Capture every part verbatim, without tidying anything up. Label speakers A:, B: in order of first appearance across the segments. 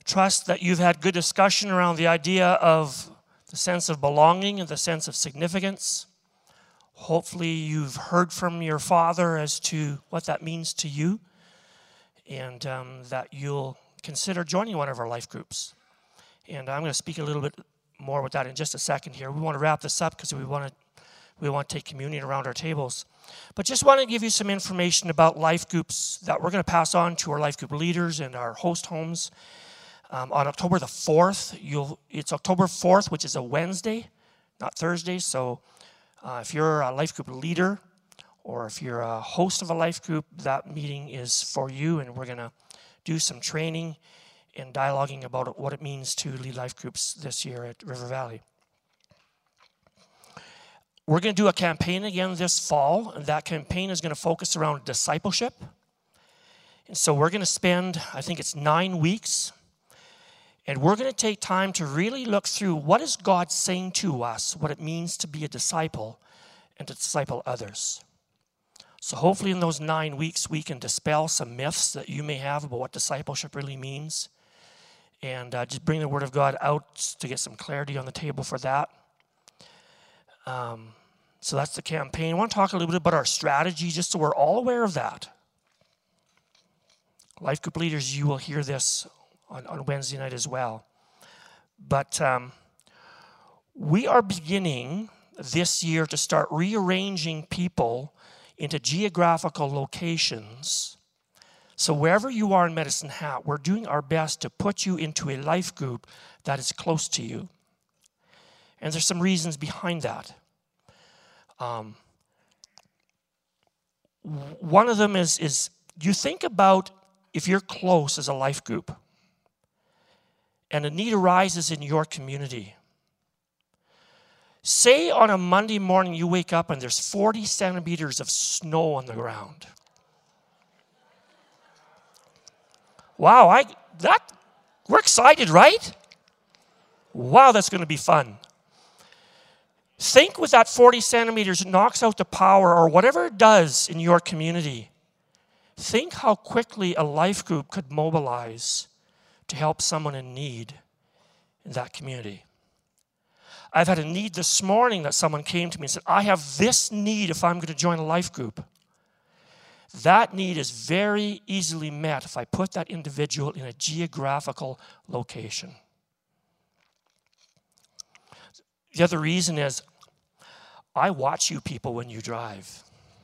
A: trust that you've had good discussion around the idea of the sense of belonging and the sense of significance. Hopefully you've heard from your Father as to what that means to you, and um, that you'll consider joining one of our life groups. And I'm going to speak a little bit more with that in just a second here. We want to wrap this up because we want to we want to take communion around our tables. But just want to give you some information about life groups that we're going to pass on to our life group leaders and our host homes. Um, on October the fourth, you'll it's October fourth, which is a Wednesday, not Thursday. So uh, if you're a life group leader or if you're a host of a life group, that meeting is for you, and we're going to do some training and dialoguing about what it means to lead life groups this year at River Valley. We're going to do a campaign again this fall, and that campaign is going to focus around discipleship. And so we're going to spend, I think it's nine weeks, and we're going to take time to really look through what is God saying to us, what it means to be a disciple and to disciple others. So hopefully in those nine weeks we can dispel some myths that you may have about what discipleship really means, and uh, just bring the Word of God out to get some clarity on the table for that. Um, so that's the campaign. I want to talk a little bit about our strategy, just so we're all aware of that. Life group leaders, you will hear this on, on Wednesday night as well. But um, we are beginning this year to start rearranging people into geographical locations. So wherever you are in Medicine Hat, we're doing our best to put you into a life group that is close to you. And there's some reasons behind that. Um, one of them is, is you think about if you're close as a life group and a need arises in your community. Say on a Monday morning you wake up and there's forty centimeters of snow on the ground. Wow, I that we're excited, right? Wow, that's going to be fun. Think with that forty centimeters, it knocks out the power or whatever it does in your community. Think how quickly a life group could mobilize to help someone in need in that community. I've had a need this morning that someone came to me and said, I have this need if I'm going to join a life group. That need is very easily met if I put that individual in a geographical location. The other reason is I watch you people when you drive.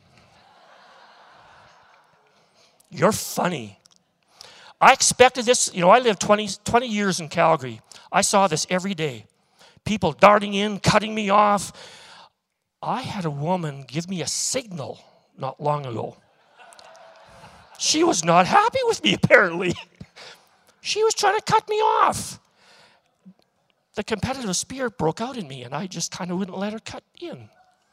A: You're funny. I expected this, you know, I lived twenty, twenty years in Calgary. I saw this every day. People darting in, cutting me off. I had a woman give me a signal not long ago. She was not happy with me, apparently. She was trying to cut me off. The competitive spirit broke out in me, and I just kind of wouldn't let her cut in.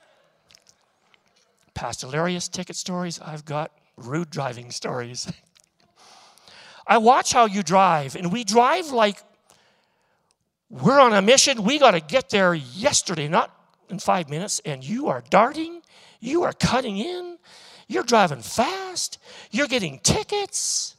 A: Past hilarious ticket stories, I've got rude driving stories. I watch how you drive, and we drive like we're on a mission. We got to get there yesterday, not in five minutes, and you are darting, you are cutting in, you're driving fast, you're getting tickets.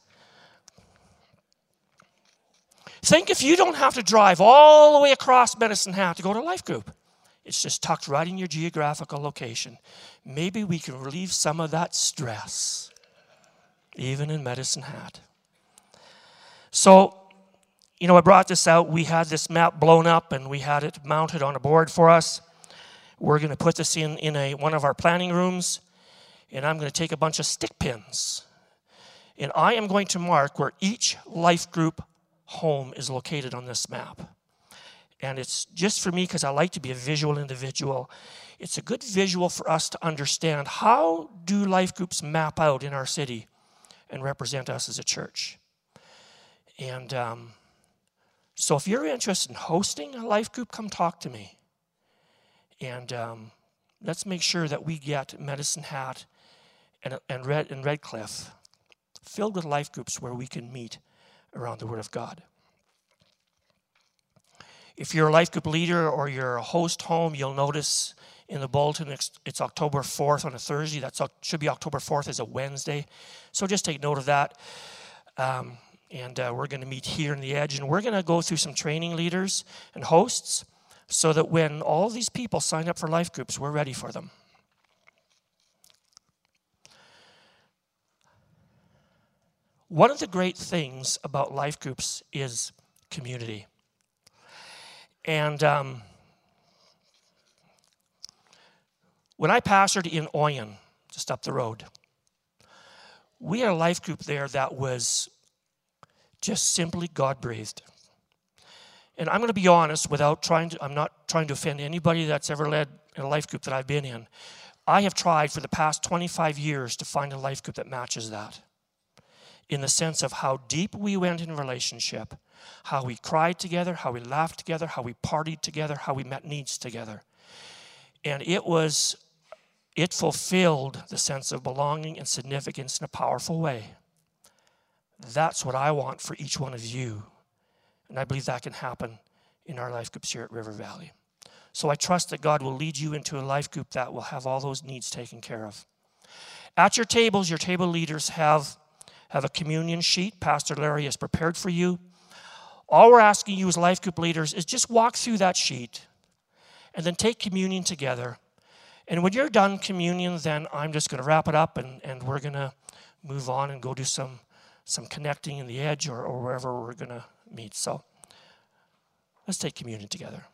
A: Think if you don't have to drive all the way across Medicine Hat to go to life group. It's just tucked right in your geographical location. Maybe we can relieve some of that stress, even in Medicine Hat. So, you know, I brought this out. We had this map blown up, and we had it mounted on a board for us. We're going to put this in, in a, one of our planning rooms, and I'm going to take a bunch of stick pins. And I am going to mark where each life group home is located on this map. And it's just for me because I like to be a visual individual. It's a good visual for us to understand how do life groups map out in our city and represent us as a church. And um, so if you're interested in hosting a life group, come talk to me. And um, let's make sure that we get Medicine Hat and, and, Red, and Redcliffe filled with life groups where we can meet around the Word of God. If you're a life group leader or you're a host home, you'll notice in the bulletin it's, it's October fourth on a Thursday. That should be October fourth as a Wednesday. So just take note of that. Um, And uh, we're going to meet here in the Edge, and we're going to go through some training leaders and hosts so that when all these people sign up for life groups, we're ready for them. One of the great things about life groups is community. And um, when I pastored in Oyen, just up the road, we had a life group there that was just simply God-breathed. And I'm going to be honest, without trying to, I'm not trying to offend anybody that's ever led a life group that I've been in. I have tried for the past twenty-five years to find a life group that matches that, in the sense of how deep we went in relationship, how we cried together, how we laughed together, how we partied together, how we met needs together. And it was, it fulfilled the sense of belonging and significance in a powerful way. That's what I want for each one of you. And I believe that can happen in our life groups here at River Valley. So I trust that God will lead you into a life group that will have all those needs taken care of. At your tables, your table leaders have, have a communion sheet Pastor Larry has prepared for you. All we're asking you as life group leaders is just walk through that sheet and then take communion together. And when you're done communion, then I'm just going to wrap it up, and, and we're going to move on and go do some, some connecting in the Edge or, or wherever we're going to meet. So let's take communion together.